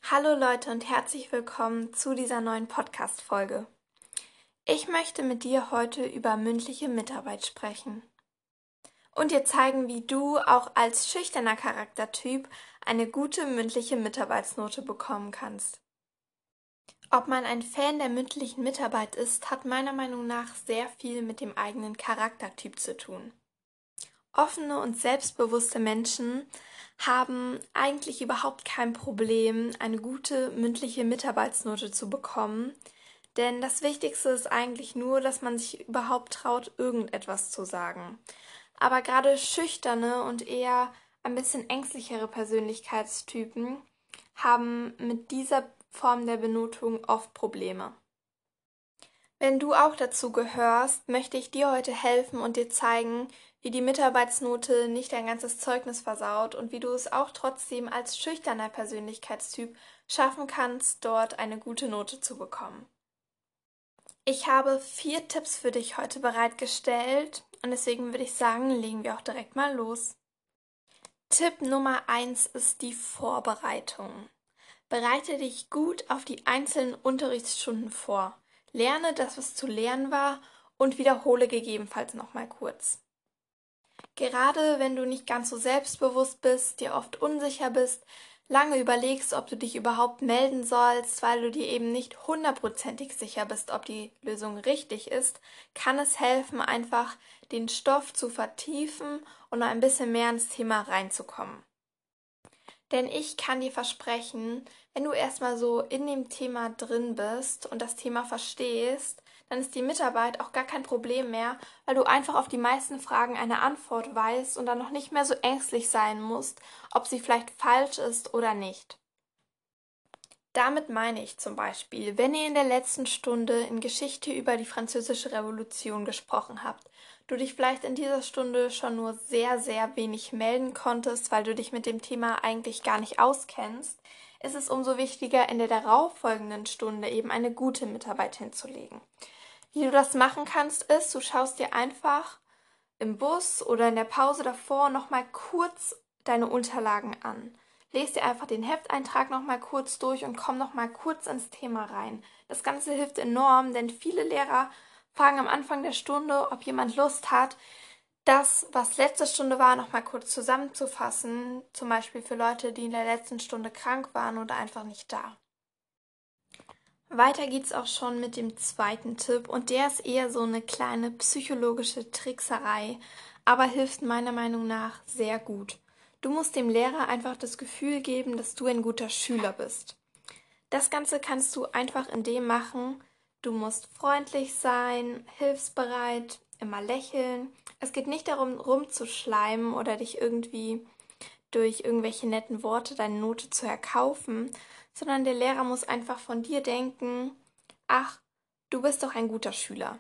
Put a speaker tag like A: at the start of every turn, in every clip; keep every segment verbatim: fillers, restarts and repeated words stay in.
A: Hallo Leute und herzlich willkommen zu dieser neuen Podcast-Folge. Ich möchte mit dir heute über mündliche Mitarbeit sprechen und dir zeigen, wie du auch als schüchterner Charaktertyp eine gute mündliche Mitarbeitsnote bekommen kannst. Ob man ein Fan der mündlichen Mitarbeit ist, hat meiner Meinung nach sehr viel mit dem eigenen Charaktertyp zu tun. Offene und selbstbewusste Menschen haben eigentlich überhaupt kein Problem, eine gute mündliche Mitarbeitsnote zu bekommen, denn das Wichtigste ist eigentlich nur, dass man sich überhaupt traut, irgendetwas zu sagen. Aber gerade schüchterne und eher ein bisschen ängstlichere Persönlichkeitstypen haben mit dieser Form der Benotung oft Probleme. Wenn du auch dazu gehörst, möchte ich dir heute helfen und dir zeigen, wie die Mitarbeitsnote nicht dein ganzes Zeugnis versaut und wie du es auch trotzdem als schüchterner Persönlichkeitstyp schaffen kannst, dort eine gute Note zu bekommen. Ich habe vier Tipps für dich heute bereitgestellt und deswegen würde ich sagen, legen wir auch direkt mal los. Tipp Nummer eins ist die Vorbereitung. Bereite dich gut auf die einzelnen Unterrichtsstunden vor. Lerne das, was zu lernen war und wiederhole gegebenenfalls nochmal kurz. Gerade wenn du nicht ganz so selbstbewusst bist, dir oft unsicher bist, lange überlegst, ob du dich überhaupt melden sollst, weil du dir eben nicht hundertprozentig sicher bist, ob die Lösung richtig ist, kann es helfen, einfach den Stoff zu vertiefen und noch ein bisschen mehr ins Thema reinzukommen. Denn ich kann dir versprechen, wenn du erstmal so in dem Thema drin bist und das Thema verstehst, dann ist die Mitarbeit auch gar kein Problem mehr, weil du einfach auf die meisten Fragen eine Antwort weißt und dann noch nicht mehr so ängstlich sein musst, ob sie vielleicht falsch ist oder nicht. Damit meine ich zum Beispiel, wenn ihr in der letzten Stunde in Geschichte über die Französische Revolution gesprochen habt, du dich vielleicht in dieser Stunde schon nur sehr, sehr wenig melden konntest, weil du dich mit dem Thema eigentlich gar nicht auskennst, ist es umso wichtiger, in der darauffolgenden Stunde eben eine gute Mitarbeit hinzulegen. Wie du das machen kannst, ist, du schaust dir einfach im Bus oder in der Pause davor nochmal kurz deine Unterlagen an. Lies dir einfach den Hefteintrag nochmal kurz durch und komm nochmal kurz ins Thema rein. Das Ganze hilft enorm, denn viele Lehrer fragen am Anfang der Stunde, ob jemand Lust hat, das, was letzte Stunde war, nochmal kurz zusammenzufassen. Zum Beispiel für Leute, die in der letzten Stunde krank waren oder einfach nicht da. Weiter geht's auch schon mit dem zweiten Tipp und der ist eher so eine kleine psychologische Trickserei, aber hilft meiner Meinung nach sehr gut. Du musst dem Lehrer einfach das Gefühl geben, dass du ein guter Schüler bist. Das Ganze kannst du einfach in dem machen, du musst freundlich sein, hilfsbereit, immer lächeln. Es geht nicht darum, rumzuschleimen oder dich irgendwie durch irgendwelche netten Worte deine Note zu erkaufen, sondern der Lehrer muss einfach von dir denken, ach, du bist doch ein guter Schüler.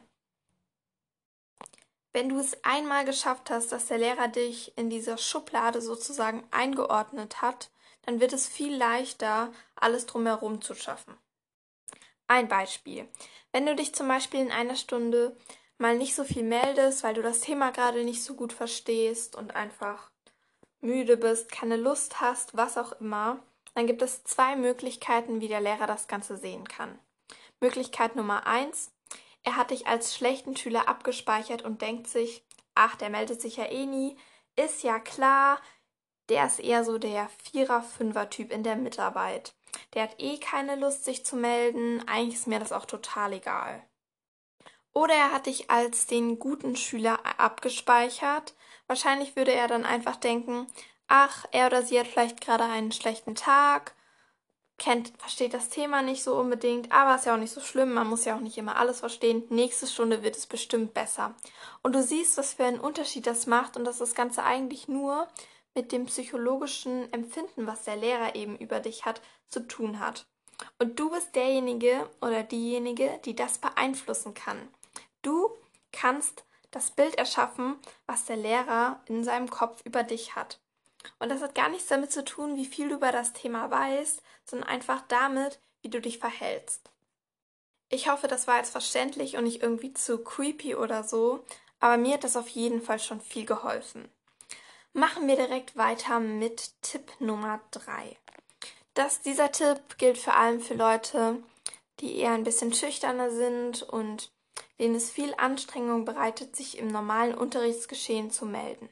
A: Wenn du es einmal geschafft hast, dass der Lehrer dich in dieser Schublade sozusagen eingeordnet hat, dann wird es viel leichter, alles drumherum zu schaffen. Ein Beispiel. Wenn du dich zum Beispiel in einer Stunde mal nicht so viel meldest, weil du das Thema gerade nicht so gut verstehst und einfach müde bist, keine Lust hast, was auch immer, dann gibt es zwei Möglichkeiten, wie der Lehrer das Ganze sehen kann. Möglichkeit Nummer eins, er hat dich als schlechten Schüler abgespeichert und denkt sich, ach, der meldet sich ja eh nie, ist ja klar, der ist eher so der Vierer-Fünfer-Typ in der Mitarbeit. Der hat eh keine Lust, sich zu melden, eigentlich ist mir das auch total egal. Oder er hat dich als den guten Schüler abgespeichert. Wahrscheinlich würde er dann einfach denken, ach, er oder sie hat vielleicht gerade einen schlechten Tag, kennt, versteht das Thema nicht so unbedingt, aber ist ja auch nicht so schlimm, man muss ja auch nicht immer alles verstehen. Nächste Stunde wird es bestimmt besser. Und du siehst, was für einen Unterschied das macht und dass das Ganze eigentlich nur mit dem psychologischen Empfinden, was der Lehrer eben über dich hat, zu tun hat. Und du bist derjenige oder diejenige, die das beeinflussen kann. Du kannst das Bild erschaffen, was der Lehrer in seinem Kopf über dich hat. Und das hat gar nichts damit zu tun, wie viel du über das Thema weißt, sondern einfach damit, wie du dich verhältst. Ich hoffe, das war jetzt verständlich und nicht irgendwie zu creepy oder so, aber mir hat das auf jeden Fall schon viel geholfen. Machen wir direkt weiter mit Tipp Nummer drei. Das, dieser Tipp gilt vor allem für Leute, die eher ein bisschen schüchterner sind und denen es viel Anstrengung bereitet, sich im normalen Unterrichtsgeschehen zu melden.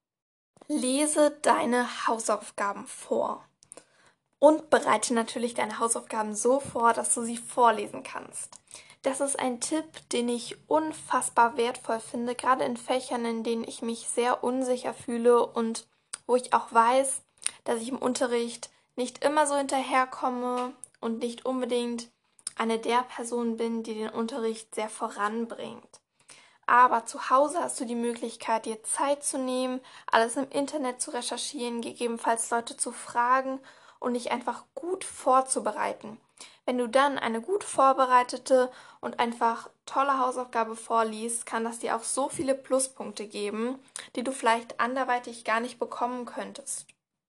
A: Lese deine Hausaufgaben vor und bereite natürlich deine Hausaufgaben so vor, dass du sie vorlesen kannst. Das ist ein Tipp, den ich unfassbar wertvoll finde, gerade in Fächern, in denen ich mich sehr unsicher fühle und wo ich auch weiß, dass ich im Unterricht nicht immer so hinterherkomme und nicht unbedingt eine der Personen bin, die den Unterricht sehr voranbringt. Aber zu Hause hast du die Möglichkeit, dir Zeit zu nehmen, alles im Internet zu recherchieren, gegebenenfalls Leute zu fragen und dich einfach gut vorzubereiten. Wenn du dann eine gut vorbereitete und einfach tolle Hausaufgabe vorliest, kann das dir auch so viele Pluspunkte geben, die du vielleicht anderweitig gar nicht bekommen könntest.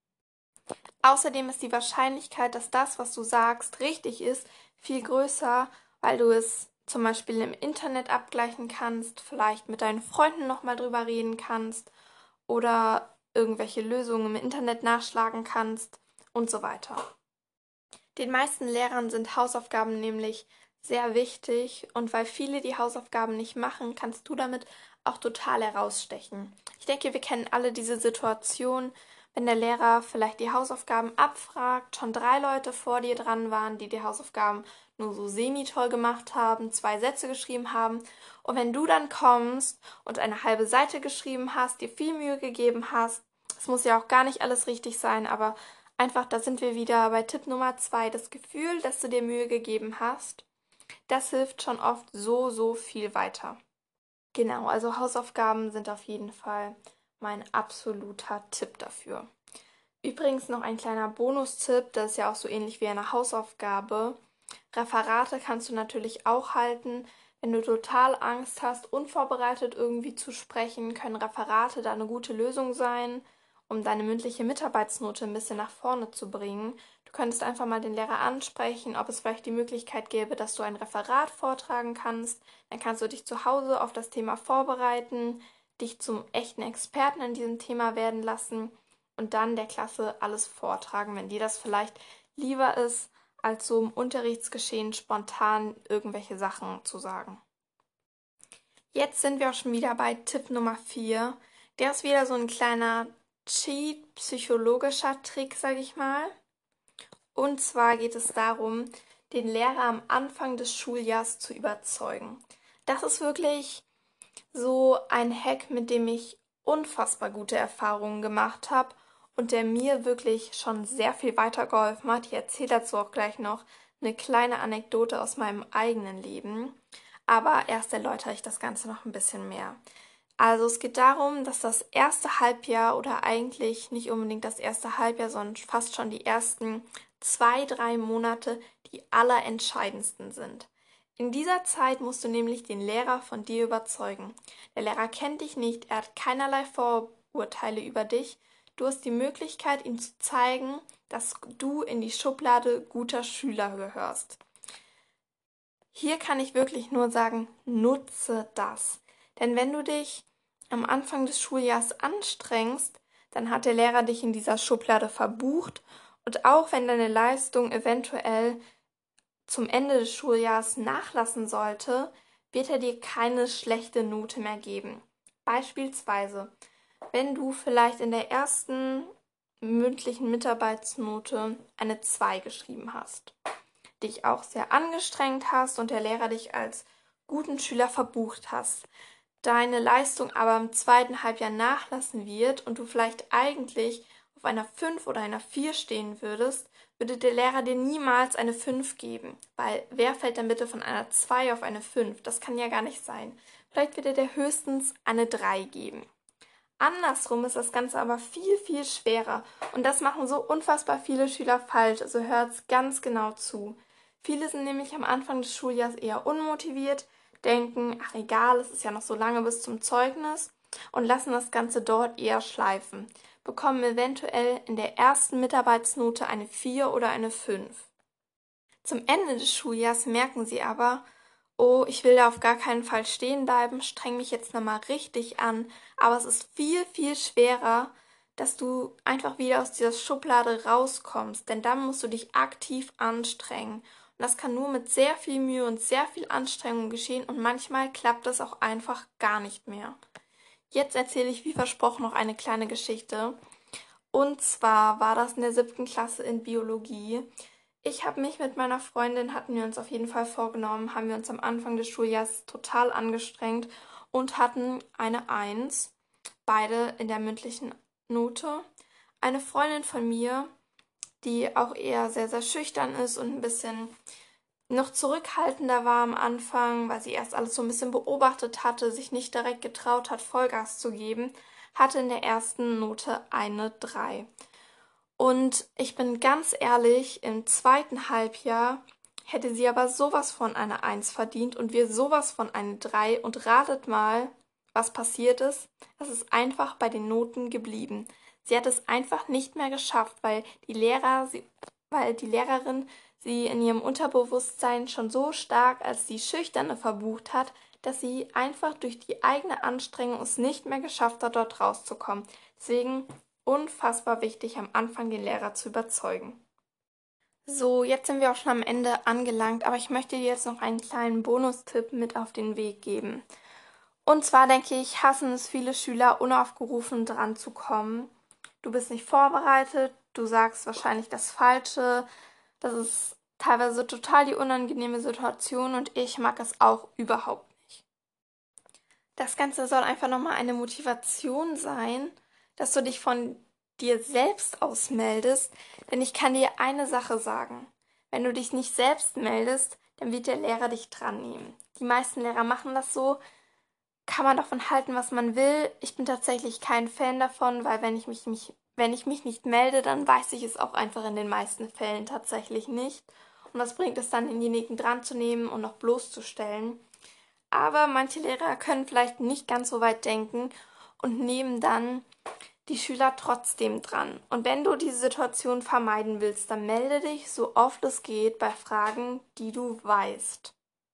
A: Außerdem ist die Wahrscheinlichkeit, dass das, was du sagst, richtig ist, viel größer, weil du es zum Beispiel im Internet abgleichen kannst, vielleicht mit deinen Freunden nochmal drüber reden kannst oder irgendwelche Lösungen im Internet nachschlagen kannst und so weiter. Den meisten Lehrern sind Hausaufgaben nämlich sehr wichtig und weil viele die Hausaufgaben nicht machen, kannst du damit auch total herausstechen. Ich denke, wir kennen alle diese Situation, wenn der Lehrer vielleicht die Hausaufgaben abfragt, schon drei Leute vor dir dran waren, die die Hausaufgaben nur so semi-toll gemacht haben, zwei Sätze geschrieben haben. Und wenn du dann kommst und eine halbe Seite geschrieben hast, dir viel Mühe gegeben hast, es muss ja auch gar nicht alles richtig sein, aber einfach, da sind wir wieder bei Tipp Nummer zwei, das Gefühl, dass du dir Mühe gegeben hast, das hilft schon oft so, so viel weiter. Genau, also Hausaufgaben sind auf jeden Fall mein absoluter Tipp dafür. Übrigens noch ein kleiner Bonustipp, das ist ja auch so ähnlich wie eine Hausaufgabe. Referate kannst du natürlich auch halten. Wenn du total Angst hast, unvorbereitet irgendwie zu sprechen, können Referate da eine gute Lösung sein, um deine mündliche Mitarbeitsnote ein bisschen nach vorne zu bringen. Du könntest einfach mal den Lehrer ansprechen, ob es vielleicht die Möglichkeit gäbe, dass du ein Referat vortragen kannst. Dann kannst du dich zu Hause auf das Thema vorbereiten, dich zum echten Experten in diesem Thema werden lassen und dann der Klasse alles vortragen, wenn dir das vielleicht lieber ist, als so im Unterrichtsgeschehen spontan irgendwelche Sachen zu sagen. Jetzt sind wir auch schon wieder bei Tipp Nummer vier. Der ist wieder so ein kleiner Cheat, psychologischer Trick, sage ich mal. Und zwar geht es darum, den Lehrer am Anfang des Schuljahrs zu überzeugen. Das ist wirklich so ein Hack, mit dem ich unfassbar gute Erfahrungen gemacht habe und der mir wirklich schon sehr viel weitergeholfen hat. Ich erzähle dazu auch gleich noch eine kleine Anekdote aus meinem eigenen Leben. Aber erst erläutere ich das Ganze noch ein bisschen mehr. Also es geht darum, dass das erste Halbjahr oder eigentlich nicht unbedingt das erste Halbjahr, sondern fast schon die ersten zwei, drei Monate die allerentscheidendsten sind. In dieser Zeit musst du nämlich den Lehrer von dir überzeugen. Der Lehrer kennt dich nicht, er hat keinerlei Vorurteile über dich. Du hast die Möglichkeit, ihm zu zeigen, dass du in die Schublade guter Schüler gehörst. Hier kann ich wirklich nur sagen, nutze das. Denn wenn du dich am Anfang des Schuljahrs anstrengst, dann hat der Lehrer dich in dieser Schublade verbucht und auch wenn deine Leistung eventuell zum Ende des Schuljahrs nachlassen sollte, wird er dir keine schlechte Note mehr geben. Beispielsweise, wenn du vielleicht in der ersten mündlichen Mitarbeitsnote eine zwei geschrieben hast, dich auch sehr angestrengt hast und der Lehrer dich als guten Schüler verbucht hast, deine Leistung aber im zweiten Halbjahr nachlassen wird und du vielleicht eigentlich auf einer fünf oder einer vier stehen würdest, würde der Lehrer dir niemals eine fünf geben. Weil wer fällt dann bitte von einer zwei auf eine fünf? Das kann ja gar nicht sein. Vielleicht wird er dir höchstens eine drei geben. Andersrum ist das Ganze aber viel, viel schwerer. Und das machen so unfassbar viele Schüler falsch. Also hört's ganz genau zu. Viele sind nämlich am Anfang des Schuljahres eher unmotiviert, denken, ach egal, es ist ja noch so lange bis zum Zeugnis und lassen das Ganze dort eher schleifen, bekommen eventuell in der ersten Mitarbeitsnote eine vier oder eine fünf. Zum Ende des Schuljahrs merken sie aber, oh, ich will da auf gar keinen Fall stehen bleiben, streng mich jetzt nochmal richtig an, aber es ist viel, viel schwerer, dass du einfach wieder aus dieser Schublade rauskommst, denn dann musst du dich aktiv anstrengen. Und das kann nur mit sehr viel Mühe und sehr viel Anstrengung geschehen und manchmal klappt es auch einfach gar nicht mehr. Jetzt erzähle ich wie versprochen noch eine kleine Geschichte. Und zwar war das in der siebten Klasse in Biologie. Ich habe mich mit meiner Freundin, hatten wir uns auf jeden Fall vorgenommen, haben wir uns am Anfang des Schuljahres total angestrengt und hatten eine Eins, beide in der mündlichen Note. Eine Freundin von mir, die auch eher sehr, sehr schüchtern ist und ein bisschen noch zurückhaltender war am Anfang, weil sie erst alles so ein bisschen beobachtet hatte, sich nicht direkt getraut hat, Vollgas zu geben, hatte in der ersten Note eine drei. Und ich bin ganz ehrlich, im zweiten Halbjahr hätte sie aber sowas von eine eins verdient und wir sowas von eine drei. Und ratet mal, was passiert ist. Es ist einfach bei den Noten geblieben. Sie hat es einfach nicht mehr geschafft, weil die Lehrer, sie, weil die Lehrerin sie in ihrem Unterbewusstsein schon so stark als die Schüchterne verbucht hat, dass sie einfach durch die eigene Anstrengung es nicht mehr geschafft hat, dort rauszukommen. Deswegen unfassbar wichtig, am Anfang den Lehrer zu überzeugen. So, jetzt sind wir auch schon am Ende angelangt, aber ich möchte dir jetzt noch einen kleinen Bonustipp mit auf den Weg geben. Und zwar denke ich, hassen es viele Schüler, unaufgerufen dran zu kommen. Du bist nicht vorbereitet, du sagst wahrscheinlich das Falsche. Das ist teilweise total die unangenehme Situation und ich mag es auch überhaupt nicht. Das Ganze soll einfach nochmal eine Motivation sein, dass du dich von dir selbst aus meldest, denn ich kann dir eine Sache sagen. Wenn du dich nicht selbst meldest, dann wird der Lehrer dich dran nehmen. Die meisten Lehrer machen das so, kann man davon halten, was man will. Ich bin tatsächlich kein Fan davon, weil wenn ich mich, mich, wenn ich mich nicht melde, dann weiß ich es auch einfach in den meisten Fällen tatsächlich nicht. Und was bringt es dann, denjenigen dran zu nehmen und noch bloßzustellen? Aber manche Lehrer können vielleicht nicht ganz so weit denken und nehmen dann die Schüler trotzdem dran. Und wenn du diese Situation vermeiden willst, dann melde dich so oft es geht bei Fragen, die du weißt.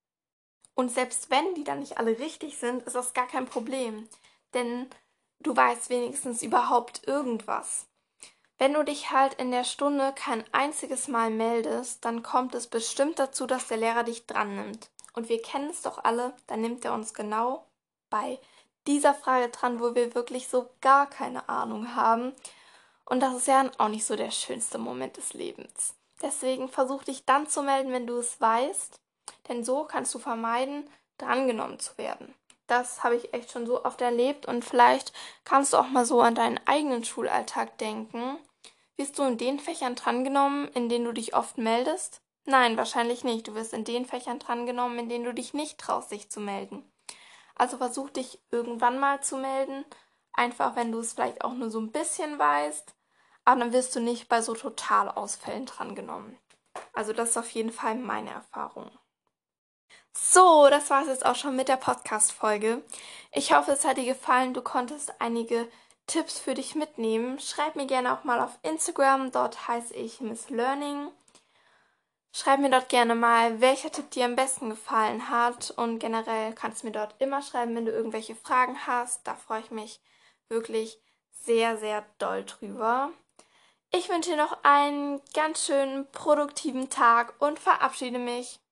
A: Und selbst wenn die dann nicht alle richtig sind, ist das gar kein Problem. Denn du weißt wenigstens überhaupt irgendwas. Wenn du dich halt in der Stunde kein einziges Mal meldest, dann kommt es bestimmt dazu, dass der Lehrer dich dran nimmt. Und wir kennen es doch alle, dann nimmt er uns genau bei dieser Frage dran, wo wir wirklich so gar keine Ahnung haben. Und das ist ja auch nicht so der schönste Moment des Lebens. Deswegen versuch dich dann zu melden, wenn du es weißt, denn so kannst du vermeiden, drangenommen zu werden. Das habe ich echt schon so oft erlebt und vielleicht kannst du auch mal so an deinen eigenen Schulalltag denken. Wirst du in den Fächern drangenommen, in denen du dich oft meldest? Nein, wahrscheinlich nicht. Du wirst in den Fächern drangenommen, in denen du dich nicht traust, dich zu melden. Also versuch dich irgendwann mal zu melden, einfach wenn du es vielleicht auch nur so ein bisschen weißt, aber dann wirst du nicht bei so Totalausfällen drangenommen. Also das ist auf jeden Fall meine Erfahrung. So, das war es jetzt auch schon mit der Podcast-Folge. Ich hoffe, es hat dir gefallen. Du konntest einige Tipps für dich mitnehmen. Schreib mir gerne auch mal auf Instagram. Dort heiße ich Miss Learning. Schreib mir dort gerne mal, welcher Tipp dir am besten gefallen hat. Und generell kannst du mir dort immer schreiben, wenn du irgendwelche Fragen hast. Da freue ich mich wirklich sehr, sehr doll drüber. Ich wünsche dir noch einen ganz schönen produktiven Tag und verabschiede mich.